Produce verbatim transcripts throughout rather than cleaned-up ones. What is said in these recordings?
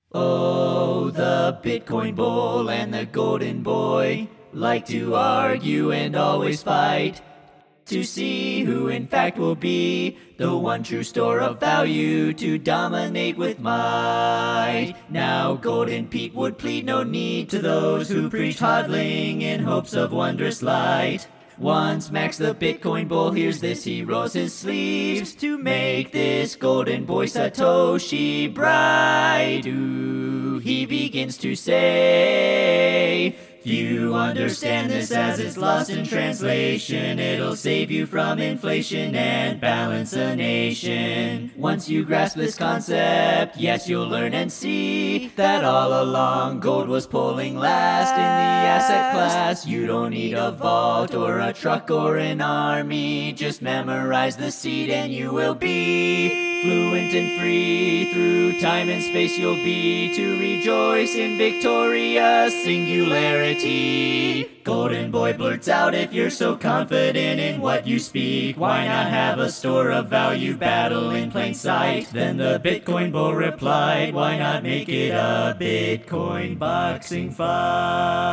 Oh, the Bitcoin bull and the golden boy like to argue and always fight to see who in fact will be the one true store of value to dominate with might. Now Golden Pete would plead no need to those who preach hodling in hopes of wondrous light. Once Max the Bitcoin bull hears this, he rolls his sleeves to make this golden boy Satoshi bright. Ooh, he begins to say, you understand this as it's lost in translation. It'll save you from inflation and balance a nation. Once you grasp this concept, yes, you'll learn and see that all along gold was pulling last in the asset class. You don't need a vault or a truck or an army. Just memorize the seed and you will be fluent and free. Through time and space you'll be to rejoice in victorious singularity. Golden boy blurts out, if you're so confident in what you speak, why not have a store of value battle in plain sight? Then the Bitcoin bull replied, why not make it a Bitcoin boxing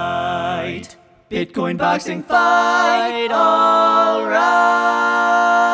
fight? Bitcoin boxing fight, alright!